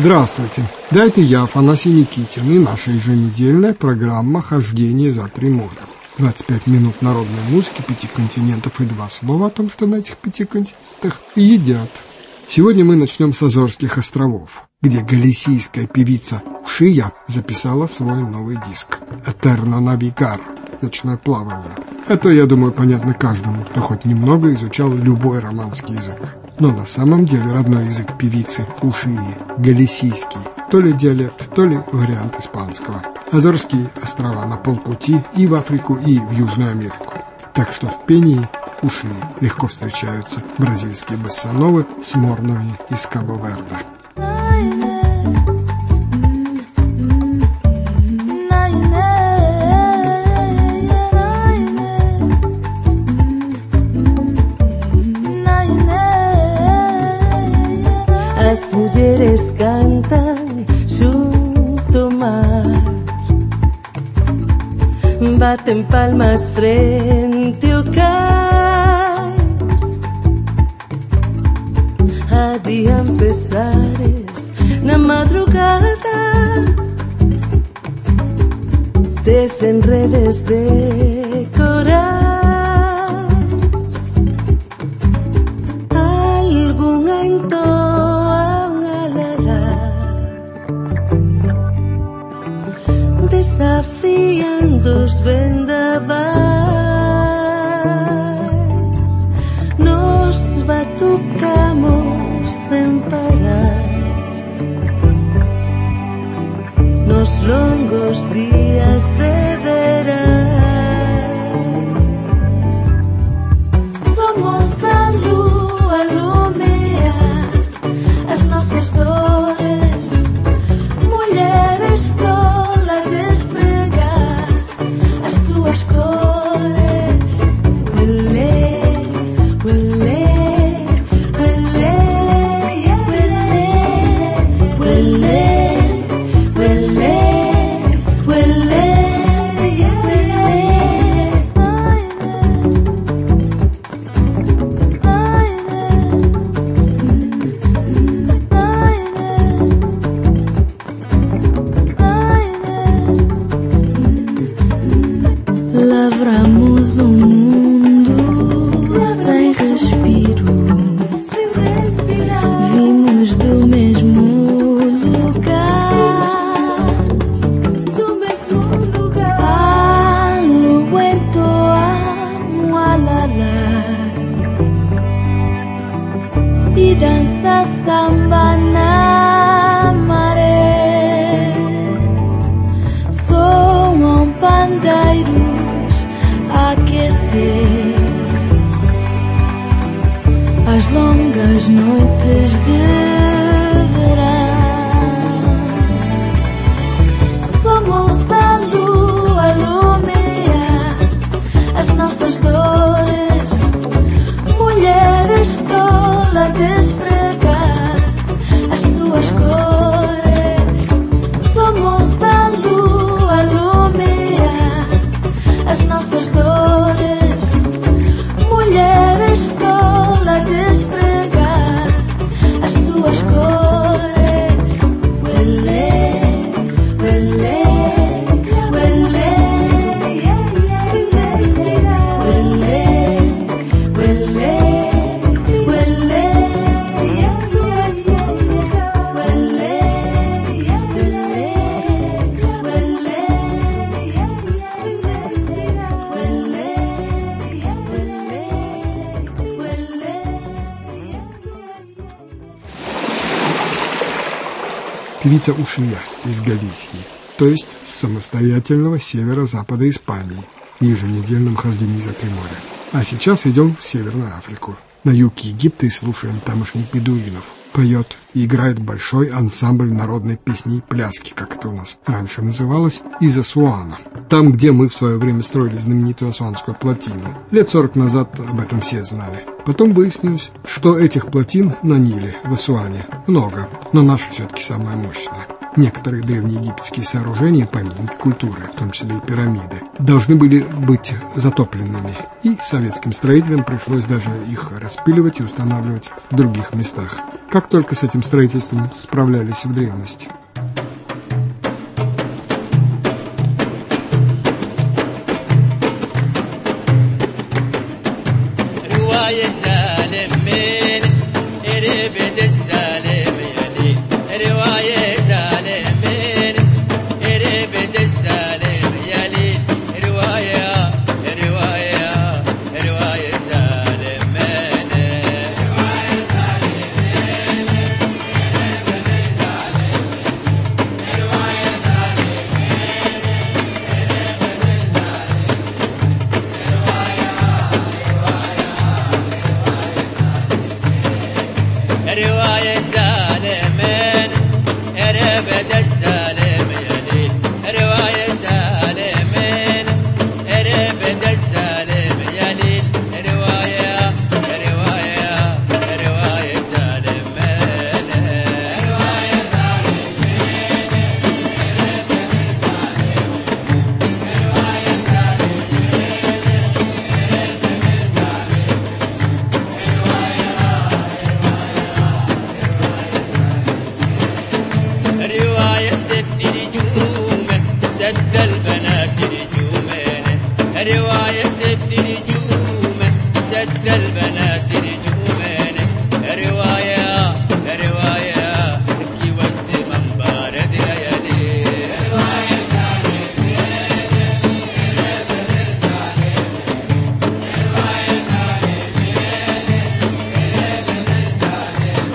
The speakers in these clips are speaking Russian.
Здравствуйте, да, это я, Афанасий Никитин, и наша еженедельная программа «Хождение за три моря». 25 минут народной музыки 5 континентов и 2 слова о том, что на этих 5 континентах едят. Сегодня мы начнем с Азорских островов, где галисийская певица Ушия записала свой новый диск «Этерно навигар» – «Вечное плавание». Это, я думаю, понятно каждому, кто хоть немного изучал любой романский язык. Но на самом деле родной язык певицы Ушии – галисийский, то ли диалект, то ли вариант испанского. Азорские острова на полпути и в Африку, и в Южную Америку. Так что в пении Ушии легко встречаются бразильские боссановы с морнами из Кабо-Верде. As mulheres cantam junto ao mar, batem palmas frente ao cais, adiam pesares na madrugada, tecem redes de corais. Alguma entoa uma lalá, desafiando os vendavais. Nós batucamos sem parar nos longos dias de verão. Somos a lua lumear as nossas dores, mulheres sol a despregar as suas cores. Uelê, uelê, uelê, uelê, uelê, uelê, lavramos mundo sem respiro, vimos do mesmo lugar, lua entoa uma lalá e dança samba na maré. Soam pandeiros a aquecer as longas noites de verão. Somos a lua lumear as nossas dores, mulheres sol a despregar as suas cores. Somos a lua lumear as nossas dores, mulheres sol a despregar as suas cores. Uelê, uelê, uelê, sem respirar. Uelê, uelê, uelê, tu és meu lugar. Uelê, uelê, uelê, sem respirar. Uelê, uelê, uelê, tu és meu lugar. Певица Ушия из Галисии, то есть с самостоятельного северо-запада Испании, в еженедельном хождении за три моря. А сейчас идем в Северную Африку, на юг Египта, и слушаем тамошних бедуинов. Поет и играет большой ансамбль народной песни и пляски, как это у нас раньше называлось, из Асуана. Там, где мы в свое время строили знаменитую Асуанскую плотину. Лет 40 назад об этом все знали. Потом выяснилось, что этих плотин на Ниле, в Асуане, много, но наша все-таки самая мощная. Некоторые древнеегипетские сооружения, памятники культуры, в том числе и пирамиды, должны были быть затопленными, и советским строителям пришлось даже их распиливать и устанавливать в других местах. Как только с этим строительством справлялись в древности. رواية سالمين ربد السالم يلي رواية سالمين ربد السالم يلي رواية سالمين رواية سالمين ربد السالم رواية رواية ست نجوم سد البنات نجومين رواية ست نجوم سد البنات نجومين رواية كي والزمن بارد ليالي رواية سالمين ربد السالم رواية سالمين ربد السالم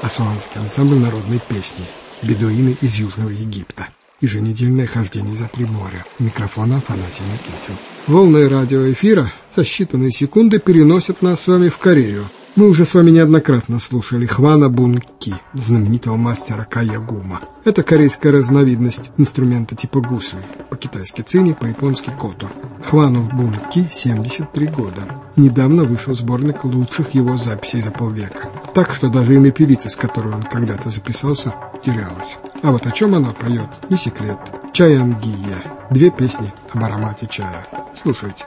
Асуанский ансамбль народной песни, бедуины из Южного Египта. Еженедельное хождение за 3 моря. У микрофона Афанасий Никитин. Волны радиоэфира за считанные секунды переносят нас с вами в Корею. Мы уже с вами неоднократно слушали Хвана Бун Ки, знаменитого мастера каягума. Это корейская разновидность инструмента типа гусли, по-китайски цини, по-японски кото. Хвану Бун Ки 73 года. Недавно вышел сборник лучших его записей за полвека. Так что даже имя певицы, с которой он когда-то записался, терялось. А вот о чем она поет, не секрет. Чаянгие. 2 песни об аромате чая. Слушайте.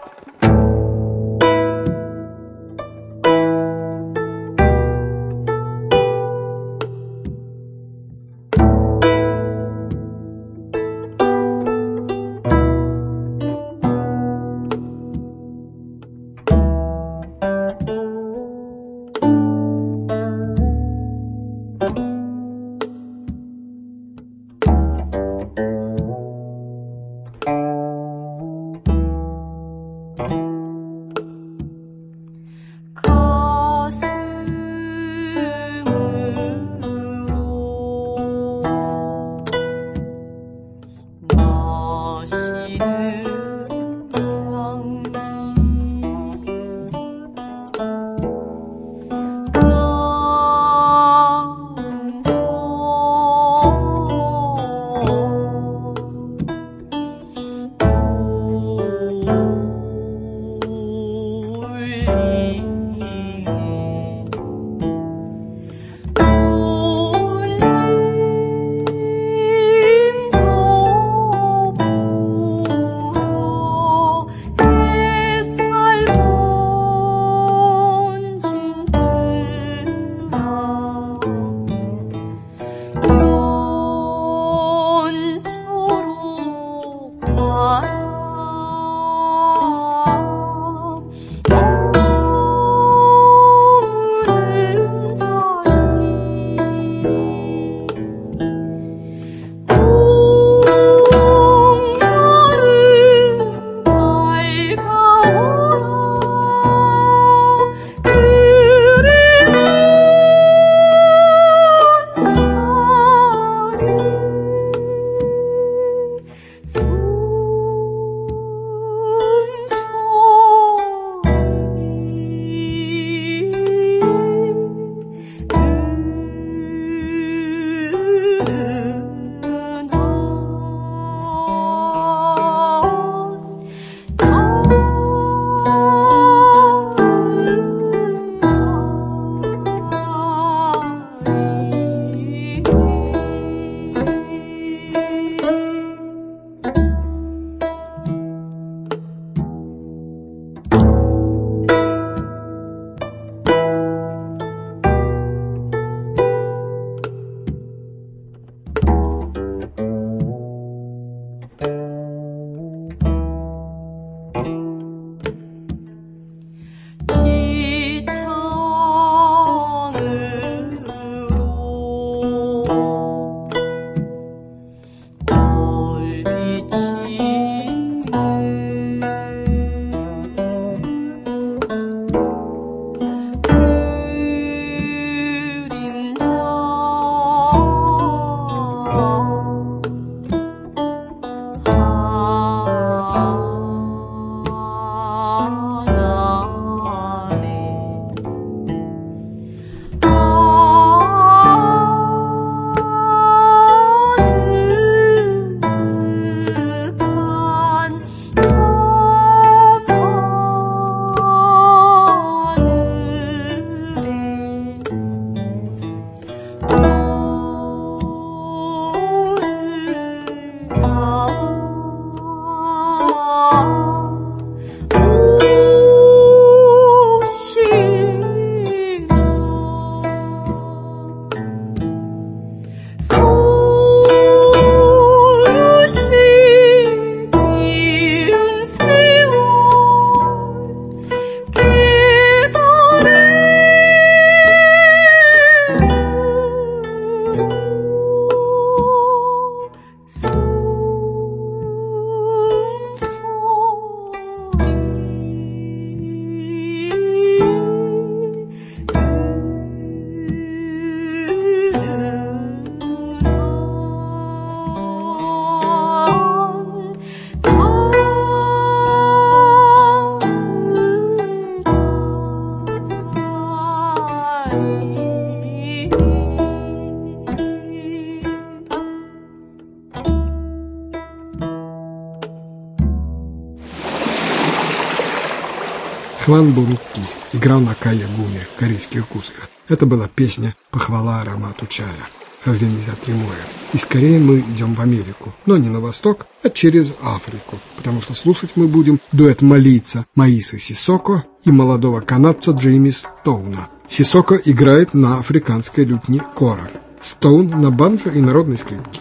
Хван Бурукки играл на кая-гуне, корейских гуслях. Это была песня «Похвала аромату чая», хождение за 3 моря. И скорее мы идем в Америку, но не на восток, а через Африку, потому что слушать мы будем дуэт малийца Маисы Сисоко и молодого канадца Джейми Стоуна. Сисоко играет на африканской лютне кора, Стоун на банджо и народной скрипке.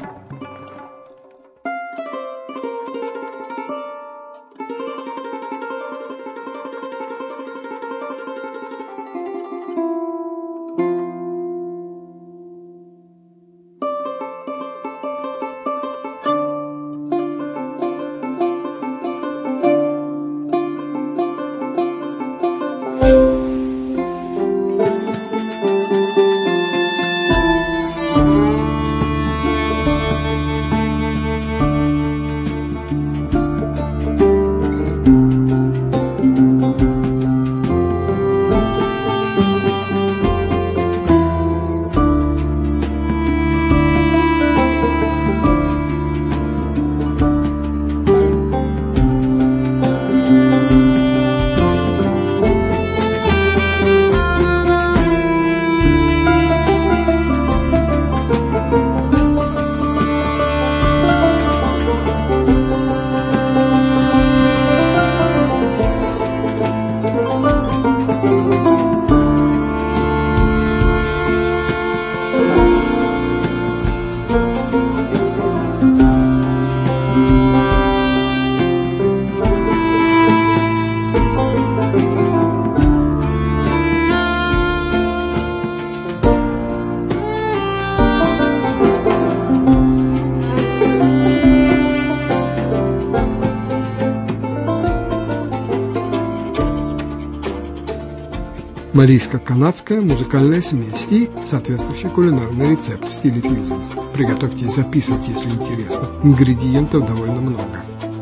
Малийско-канадская музыкальная смесь и соответствующий кулинарный рецепт в стиле фьюжн. Приготовьтесь записывать, если интересно. Ингредиентов довольно много.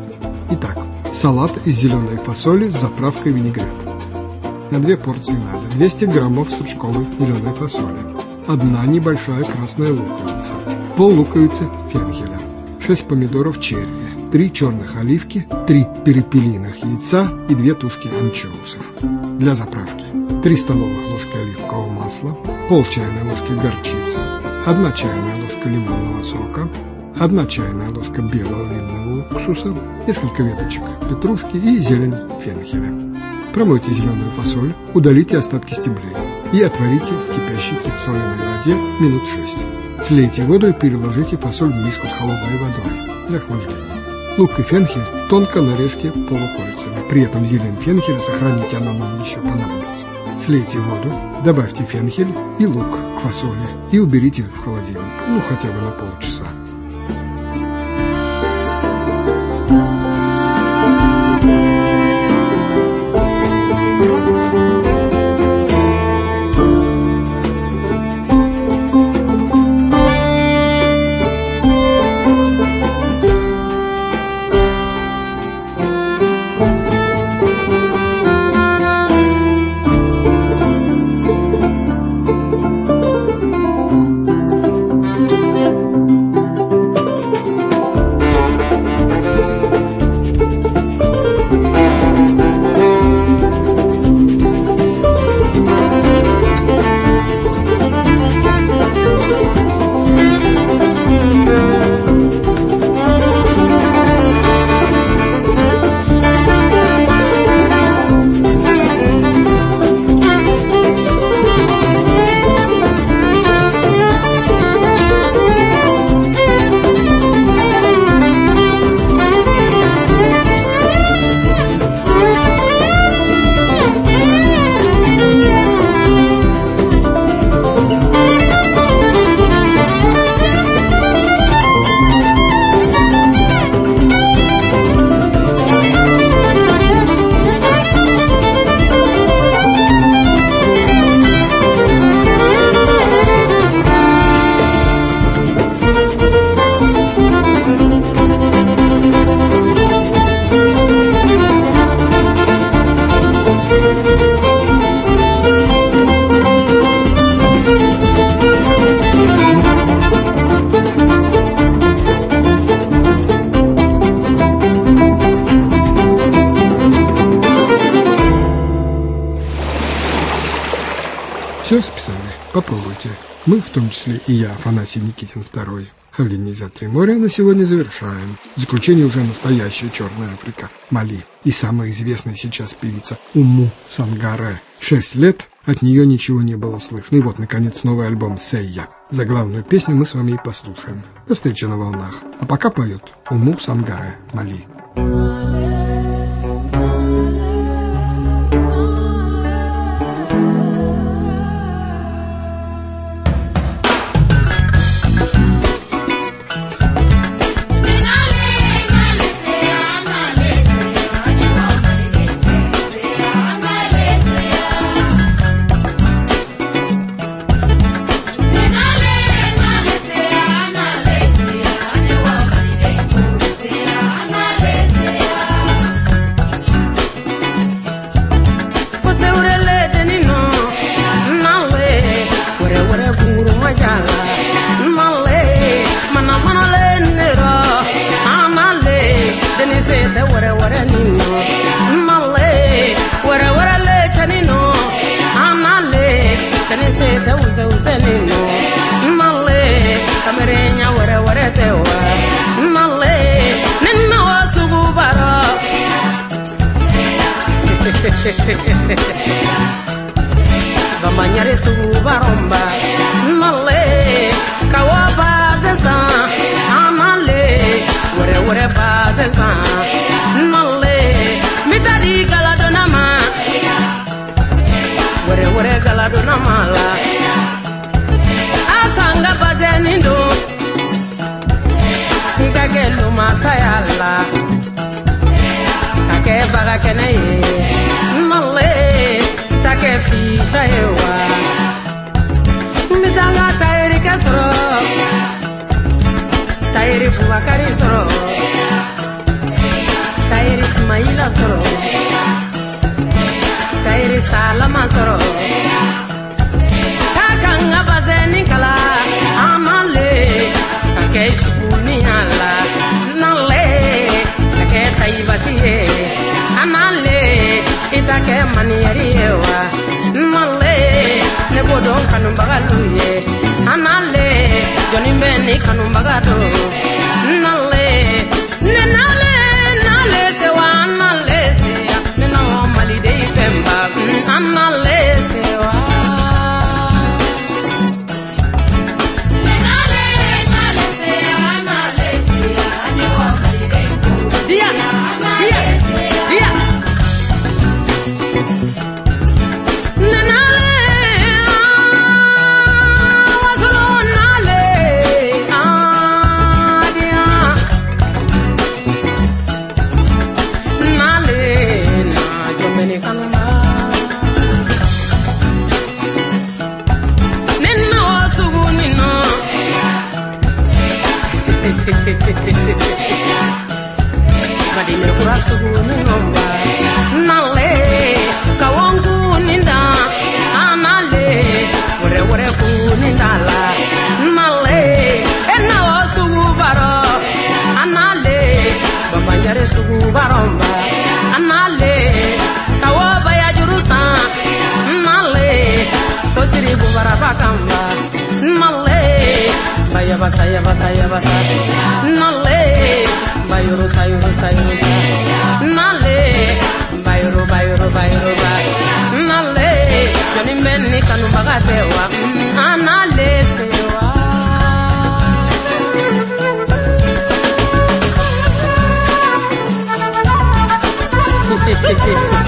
Итак, салат из зеленой фасоли с заправкой винегрет. На 2 порции надо 200 граммов стручковой зеленой фасоли, 1 небольшая красная луковица, пол-луковицы фенхеля, 6 помидоров черри, 3 черных оливки, 3 перепелиных яйца и 2 тушки анчоусов. Для заправки 3 столовых ложки оливкового масла, пол чайной ложки горчицы, 1 чайная ложка лимонного сока, 1 чайная ложка белого винного уксуса, несколько веточек петрушки и зелень фенхеля. Промойте зеленую фасоль, удалите остатки стеблей и отварите в кипящей подсоленной воде минут 6. Слейте воду и переложите фасоль в миску с холодной водой для охлаждения. Лук и фенхель тонко нарежьте полукольцами. При этом зелень фенхеля сохраните, она нам еще понадобится. Слейте воду, добавьте фенхель и лук к фасоли и уберите в холодильник, хотя бы на полчаса. Все списали? Попробуйте. Мы, в том числе и я, Афанасий Никитин II. Хождение за три моря на сегодня завершаем. В заключение уже настоящая Черная Африка, Мали. И самая известная сейчас певица Уму Сангаре. 6 лет от нее ничего не было слышно. И вот, наконец, новый альбом «Сейя». Заглавную песню мы с вами и послушаем. До встречи на волнах. А пока поет Уму Сангаре, Мали. Bamanyare sugu baromba male kawaba zesa amale wore bazesa male mitadi galadona ma wore galadona mala asanga bazenindo ikagelu masayala kake baga keneye male take fisha ewa mitanga tairi kasro tairi Bubakari soro tairi Ismaila soro tairi Salama soro kakanga bazeni kala amale kake shibuni ala nale kake taibasiye anale itake manieri ewa nale ne bodon kanumbagaluye anale joni mbeni kanumbagado nale nale sewa nale se ne no malide pemba nale sewa Madine kurasugu nomba nale kawangu ninda anale wore ku nindala nale ena wasugu baro anale babanjare sugu baromba anale kawaba ya jurusa nale kosiri bubara bakamba nale baya basa nale bayuro sayuro nale bayuro nale joni menni kanumbagatewa anale sewa